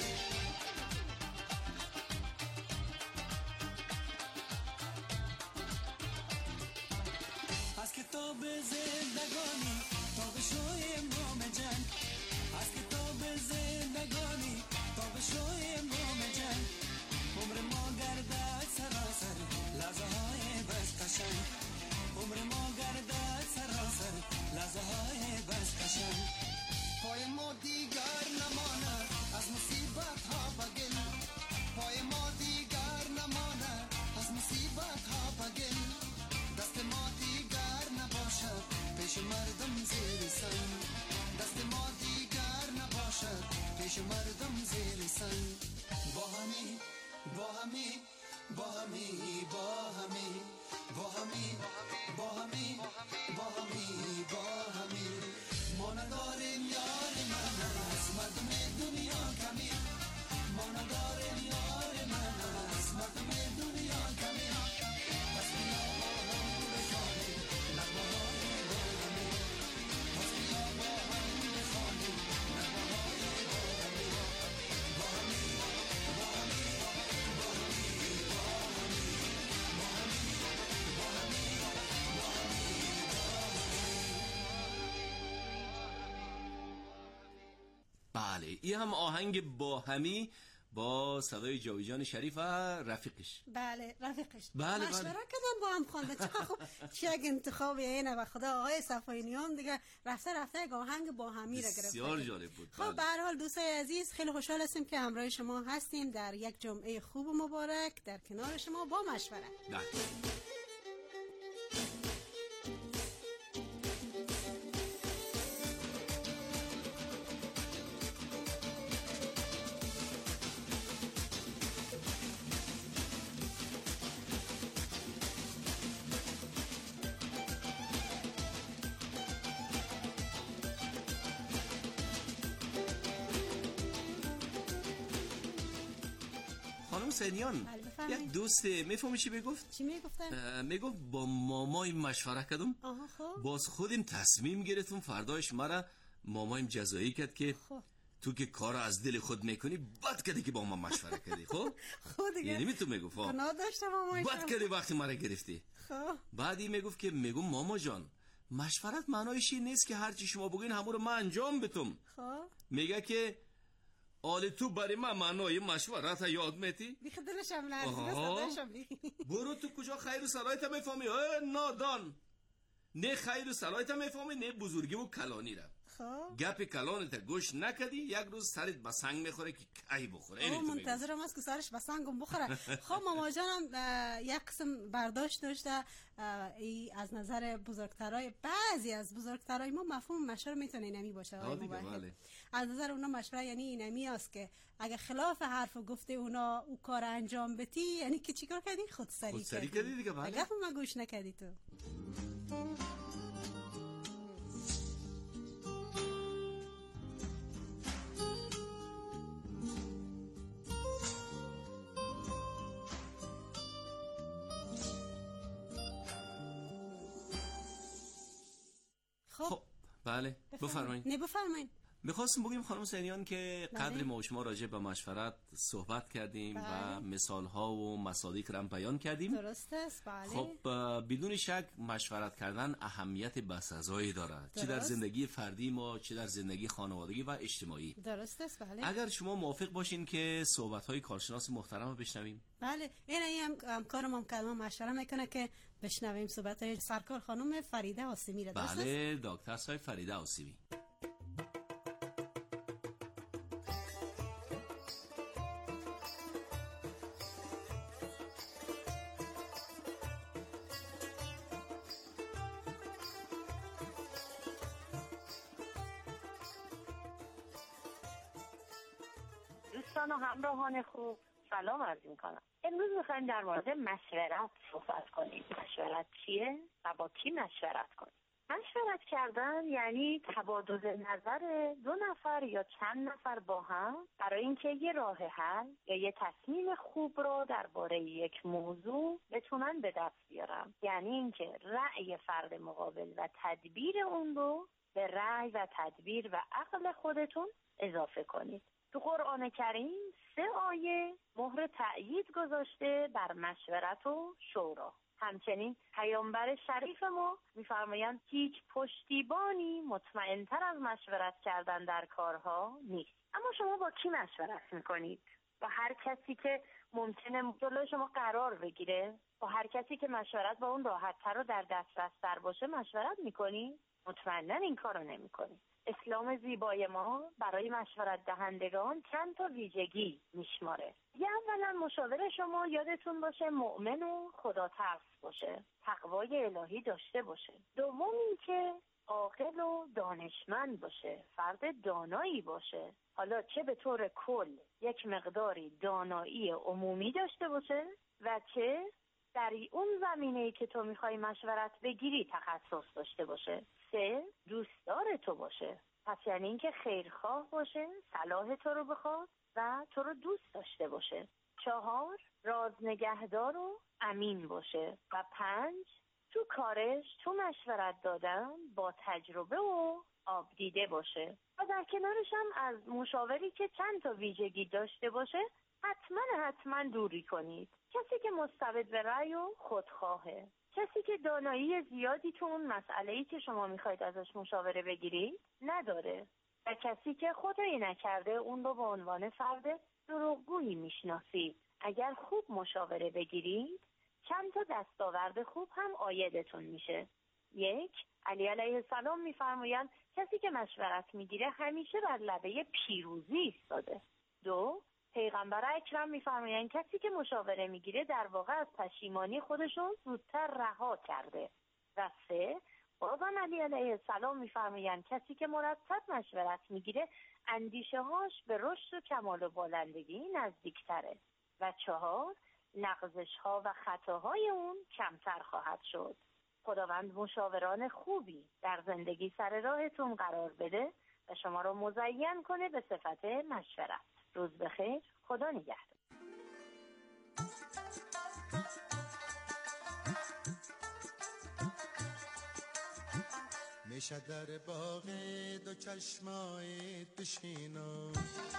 از کتاب زندگانی تا بشویم نام جنگ، از کتاب زندگانی تا بشویم نام جنگ، عمر ما گردد سراسر لحظه های بس قشنگ، عمر ما گردد سراسر لحظه های بس قشنگ. پای ما دیگر نماند از مصیبت ها بگل، پای ما دیگر نماند از مصیبت ها بگل، دست ما دیگر نباشد پیش مردم زیر سنگ، دست ما دیگر نباشد پیش مردم زیر سنگ. با همی با همی با همی با همی با همی با همی با همی با همی. ما نداریم یار من از مردم دنیا کمی، ما نداریم یار من از مردم دنیا کمی، پس بیا با هم بخوانیم نغمه های با همی، پس بیا با هم بخوانیم نغمه های با همی، با همی با همی با همی با همی با همی با همی با همی با همی. بله این هم آهنگ با همی با صدای جاویدجان شریف و رفیقش. بله رفیقش. بله مشوره بله. کردن با هم خوانده. چقدر خوب، چه یک انتخابی اینه و خدا آقای صفاینیان دیگه رفته رفته یک آهنگ با همی را گرفته. بسیار جالب بود. خب به هر حال دوستای عزیز خیلی خوشحال هستیم که همراه شما هستیم در یک جمعه خوب و مبارک در کنار شما با مشوره. بله. خانم سینیان یک دوست میفهمی چی میگفت؟ چی میگفتن؟ میگفت با مامای مشوره کردم، آها خب باز خودم تصمیم گرفتم فردایش مرا مامایم جزایی کرد که خب تو که کار از دل خود میکنی بد کردی که با ما مشوره کردی. خب خود دیگه یعنی می تو میگفت گناه داشته مامای بد کردی وقتی مرا گرفتی. خب بعدی میگفت که میگم ماما جان مشورت معنایش این نیست که هرچی شما بگین همون رو من انجام بتم. خب میگه که آلی تو برای من معنای مشورت یاد میتی؟ بیخ دلشم لرزید. برو تو کجا خیر و صلاحیت میفهمی؟ نادان، نه خیر و صلاحیت میفهمی نه بزرگی و کلانی را. خب گپ کلانت گوش نکدی یک روز سرت به سنگ میخوره که کی بخوره. او منتظرم است که سرش به سنگم بخوره. خب ماما جانم یک قسم برداشت داشته ای از نظر بزرگترای، بعضی از بزرگترای ما مفهوم مشوره میتونه اینمی باشه. بله. از نظر اونا مشوره یعنی اینمی است که اگه خلاف حرف و گفته اونا او کار انجام بدی یعنی که چیکار کردی؟ خودسری کردی. خودسری کردی دیگه. بله. گپ ما گوش نکردی تو. خب بله بفرمایید. نه بفرمایید. میخواستم بگیم خانم سینیان که قدر ما و شما راجع به مشورت صحبت کردیم. بله. و مثال ها و مصادیق را بیان کردیم. درست است. بله. خب بدون شک مشورت کردن اهمیت بسزایی دارد، چه در زندگی فردی ما چه در زندگی خانوادگی و اجتماعی. درست است. بله. اگر شما موافق باشین که صحبت های کارشناس محترم رو بشنویم. بله این هم همکارم هم کلمه مشوره میکنه که بشنویم صحبت های سرکار خانم فریده آسیمی را. بله دکتر صاحب فریده آسیمی. دوستان و همراهان خوب سلام عرض میکنم. امروز میخوایم در مورد مشورت صحبت کنیم. مشورت چیه و با کی مشورت کنیم؟ مشورت کردن یعنی تبادل نظر دو نفر یا چند نفر با هم برای اینکه یه راه حل یا یه تصمیم خوب رو درباره یک موضوع بتونن به دست بیارن. یعنی اینکه رأی فرد مقابل و تدبیر اون رو به رأی و تدبیر و عقل خودتون اضافه کنید. تو قرآن کریم سه آیه مهر تأیید گذاشته بر مشورت و شورا. همچنین پیامبر شریف ما می‌فرمایند هیچ پشتیبانی مطمئن‌تر از مشورت کردن در کارها نیست. اما شما با کی مشورت می‌کنید؟ با هر کسی که ممکنه جلوی شما قرار بگیره؟ با هر کسی که مشورت با اون راحت‌تر و در دسترس تر باشه مشورت می‌کنید؟ مطمئناً این کارو نمی‌کنید. اسلام زیبای ما برای مشورت دهندگان چند تا ویژگی میشماره. یه اولا مشاور شما یادتون باشه مؤمن و خدا ترس باشه، تقوای الهی داشته باشه. دوم این که عاقل و دانشمند باشه، فرد دانایی باشه. حالا چه به طور کل یک مقداری دانایی عمومی داشته باشه و چه در اون زمینه‌ای که تو میخوای مشورت بگیری تخصص داشته باشه. سه، دوستدار تو باشه. پس یعنی اینکه خیرخواه باشه، صلاح تو رو بخواد و تو رو دوست داشته باشه. چهار، راز نگهدار و امین باشه. و پنج، تو کارش تو مشورت دادن با تجربه و آب دیده باشه. و در کنارش هم از مشاوری که چند تا ویژگی داشته باشه حتما حتما دوری کنید. کسی که مستبد به رأی و خودخواهه، کسی که دانایی زیادی تو اون مسئله‌ای که شما میخواید ازش مشاوره بگیرید نداره و کسی که خدایی نکرده اون رو به عنوان فرد دروغگویی میشناسید. اگر خوب مشاوره بگیرید چند تا دستاورد خوب هم عایدتون میشه. یک، علی علیه السلام میفرمایند کسی که مشورت میگیره همیشه بر لبه پیروزی ایستاده. دو، پیغمبر اکرم میفرمایند کسی که مشاوره میگیره در واقع از پشیمانی خودشون زودتر رها کرده. و سه، بازم علی علیه السلام میفرمایند کسی که مرتب مشورت میگیره اندیشه هاش به رشد و کمال و بالندگی نزدیکتره. و چهار، لغزش ها و خطاهای اون کمتر خواهد شد. خداوند مشاوران خوبی در زندگی سر راهتون قرار بده و شما رو مزین کنه به صفت مشورت. روز بخیر، خدا نگهدار. میشه در باغ دو چشمای بشینم،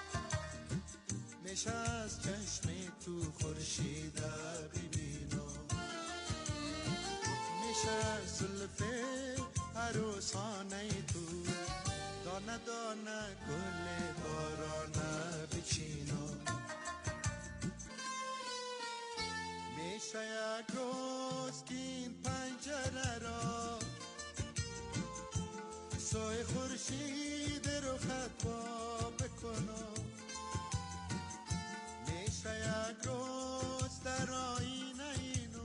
میشه از چشم تو خورشید ببینم، میشه زلف عروسانه تو دانه دانه گل بارانه بچینو میشه یک روز که این پنجره را سوی خورشید رو خط با بکنو میشه یک روز در آینه اینو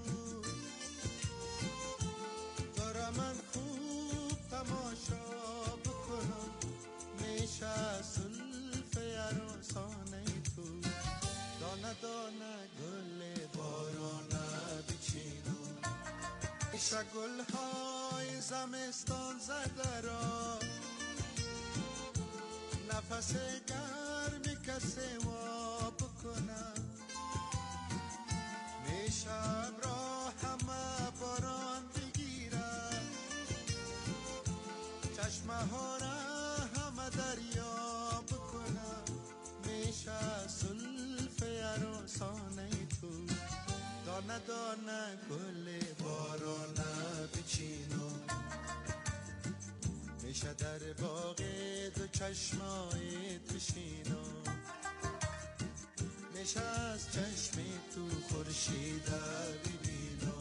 دارم من خوب تماشا بکنم میشه سلف عروسانه تو دانه دانه گل بارانه بچینو میشه گلهای زمستان زده را نفس گرمی کسی وا بکنم میشه ابرا همه باران بگیره چشمه ها را همه دریا بکنم میشه سلف عروسانه تو دانه دانه گل بارانه بچینو میشه در باغ دو چشمای بشینو میشه از چشم تو خورشید ببینو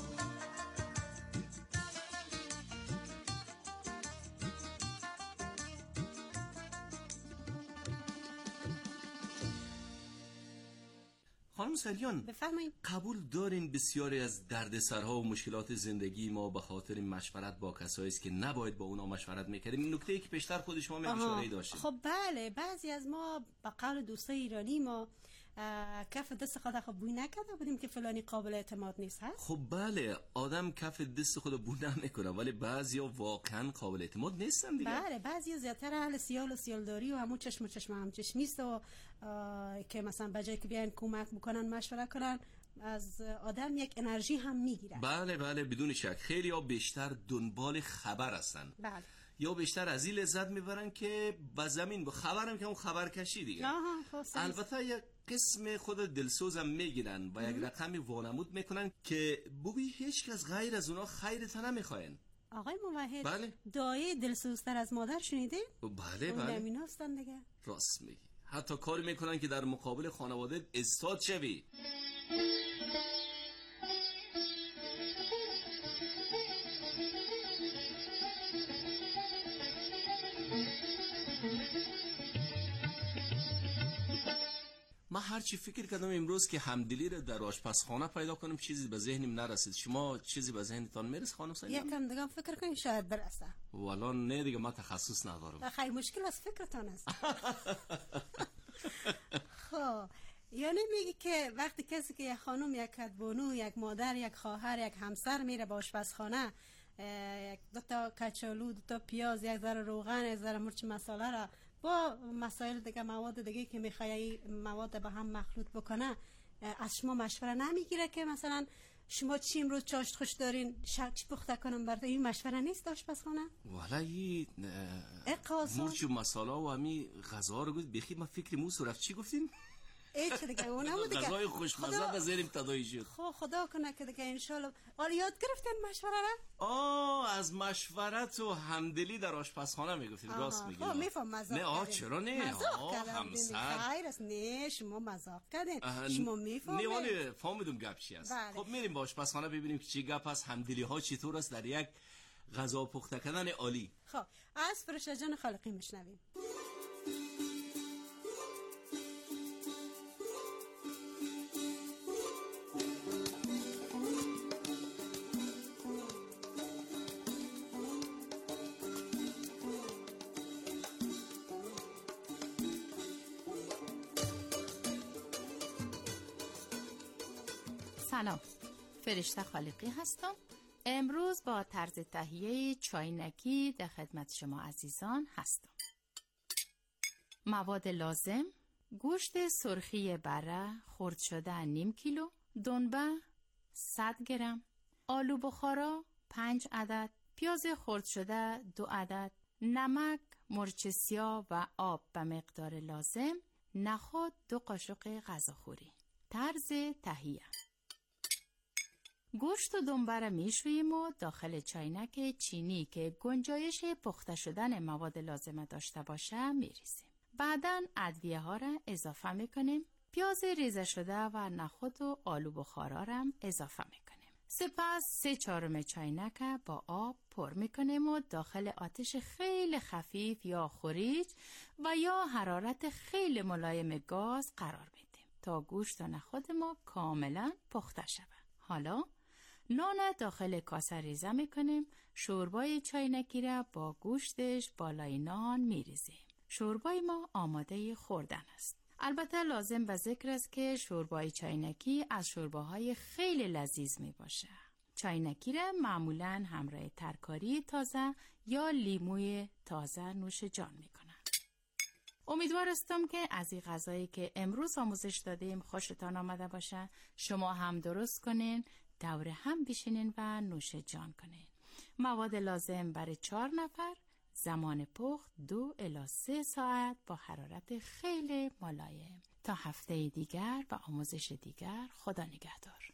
خانم سریان بفرمایید. قبول دارین بسیاری از دردسرها و مشکلات زندگی ما به خاطر مشورت با کسایی است که نباید با اونا مشورت میکردیم. این نکته ای که پیشتر خود شما می اشاره داشتید. خب بله، بعضی از ما به قول دوستای ایرانی ما کف دست خود خود بوی نکرده بودیم که فلانی قابل اعتماد نیست هست. خب بله، آدم کف دست خود بو نمیکنه، ولی بعضیا واقعا قابل اعتماد نیستن دیگه. بله، بعضیا زیادتر اهل سیال و سیالداری و همون چشم و چشم هم چشمیست و که مثلا بجای که بیان کمک بکنن مشوره کنن از آدم یک انرژی هم میگیرن. بله بله بدون شک. خیلی ها بیشتر دنبال خبر هستن. بله. یا بیشتر از این لذت میبرن که با زمین با خبرم که اون خبر کشی دیگه. آها خب البته یک قسم خود دلسوزم میگیرن و یک رقمی وانمود میکنن که بگویی هیچ کس غیر از اونا خیرت نمیخواین. آقای موحد، بله؟ دایه دلسوزتر از مادر شنیده؟ بله اون بله. همین هستن دیگه. راست میگی. حتی کاری میکنن که در مقابل خانواده استاد شوی. من هرچی فکر کردم امروز که همدلی رو در آشپزخانه پیدا کنم چیزی به ذهنم نرسید. شما چیزی به ذهنتان میرسه خانم سلیمان؟ یکم دیگه فکر کنید شاید برسه. والا نه دیگه، من تخصص ندارم. خیلی مشکل از فکرتان است. خب یعنی میگی که وقتی کسی که یک خانم، یک کدبانو، یک مادر، یک خواهر، یک همسر میره به آشپزخانه، یک دو تا کچالو، دو تا پیاز، یک ذره روغن، یک ذره مرچ مساله را با مسائل دیگه، مواد دیگه که میخوای مواد با هم مخلوط بکنه، از شما مشوره نمیگیره که مثلا شما چی امروز چاشت خوش دارین، شب چی پخته کنم برات؟ این مشوره نیست آشپزخانه؟ والا این مرچ و مساله و همین غذا رو گفت بخی من فکر موس رفت. چی گفتین؟ ایچ دیگه اونم دیگه غذای خوشمزه به ذهنم تداعی شد. خب خدا کنه که دیگه ان شاء الله. حالا یاد گرفتین مشوره را؟ آه از مشورت و همدلی در آشپزخانه میگفتید. راست میگین. خب میفهم مزاق. نه آه چرا نه؟ مزاق همسر خیر است. نه شما مزاق کردین. شما میفهمید. نه ولی فهمیدم گپ چی است. خب میریم با آشپزخانه ببینیم که چی گپ است، همدلی ها چطور است در یک غذا پخته کردن عالی. خب از فرشته جان خالقی میشنویم. سلام، فرشته خالقی هستم. امروز با طرز تهیه چاینکی در خدمت شما عزیزان هستم. مواد لازم: گوشت سرخی بره خرد شده نیم کیلو، دنبه صد گرم، آلو بخارا پنج عدد، پیاز خرد شده دو عدد، نمک، مرچ سیاه و آب به مقدار لازم، نخود دو قاشق غذاخوری. طرز تهیه: گوشت و دنبه را میشوییم و داخل چاینک چینی که گنجایش پخته شدن مواد لازمه داشته باشه میریزیم. بعداً ادویه ها را اضافه میکنیم. پیاز ریزه شده و نخود و آلو بخارا را اضافه میکنیم. سپس سه چهارم چاینک با آب پر میکنیم و داخل آتش خیلی خفیف یا خریج و یا حرارت خیلی ملایم گاز قرار میدیم تا گوشت و نخود ما کاملا پخته شود. حالا نان داخل کاسه ریزه میکنیم. شوربای چاینکی را با گوشتش بالای نان میریزیم. شوربای ما آماده خوردن است. البته لازم به ذکر است که شوربای چاینکی از شورباهای خیلی لذیذ می باشه. چاینکی را معمولاً همراه ترکاری تازه یا لیموی تازه نوش جان می کنن. امیدوار هستم که از این غذایی که امروز آموزش دادیم خوشتان آمده باشه. شما هم درست کنین، دور هم بشینین و نوش جان کنین. مواد لازم برای چهار نفر. زمان پخت دو الی سه ساعت با حرارت خیلی ملایم. تا هفته دیگر و آموزش دیگر، خدا نگهدار.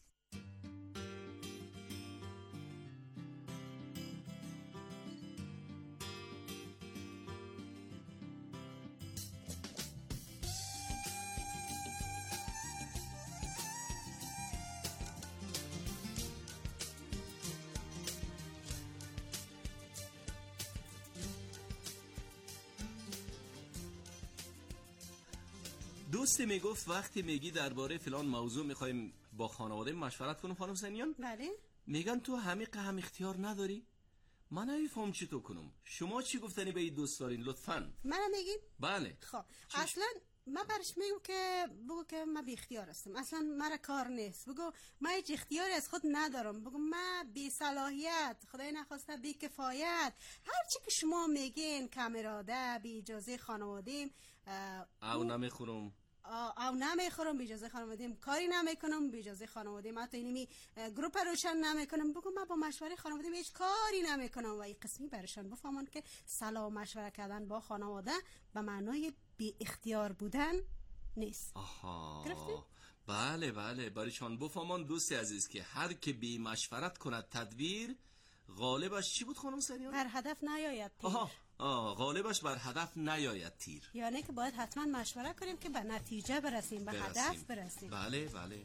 دوستی میگفت وقتی میگی درباره فلان موضوع میخوایم با خانواده مشورت کنیم خانم سنیان، بله میگن تو همه هم اختیار نداری. من نمیفهم چی تو کنم. شما چی گفتنی به این دوست دارین لطفاً؟ منم میگین؟ بله. خب اصلا من برش میگم که بگو که من بی اختیار هستم، اصلا مرا کار نیست. بگو من هیچ اختیاری از خود ندارم. بگو من بی صلاحیت، خدای نخواسته بی کفایت، هر چی که شما میگین کم اراده، بی اجازه خانوادیم او نمیخورم او نمیخورم بی اجازه خانوادیم، کاری نمیکنم بی اجازه خانوادیم، حتی اینمی گروپ روشن نمیکنم. بگو من با مشوره خانوادیم هیچ کاری نمیکنم. و این قسمی برشان بفهمن که صلاح مشوره کردن با خانواده به معنای بی اختیار بودن نیست. آها گرفتی؟ بله بله برایشان بفهمان دوست عزیز که هر که بی مشورت کند تدبیر غالبش چی بود خانم سریان؟ بر هدف نیاید تیر. آها آه غالبش بر هدف نیاید تیر. یعنی که باید حتما مشوره کنیم که به نتیجه برسیم، به برسیم. هدف برسیم. بله بله.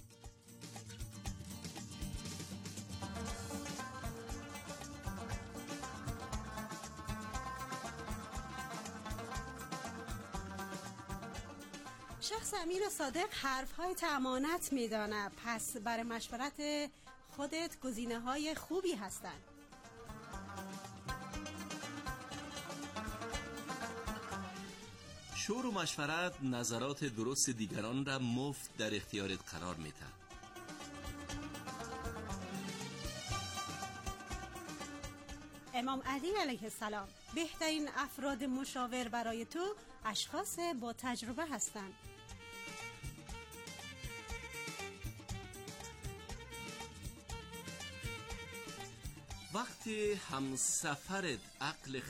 شخص امین و صادق حرف‌های امانت میدانه، پس برای مشورت خودت گزینه‌های خوبی هستند. شور و مشورت نظرات درست دیگران را مفت در اختیارت قرار میده. امام علی علیه السلام: بهترین افراد مشاور برای تو اشخاص با تجربه هستند. وقتی همسفرت عقل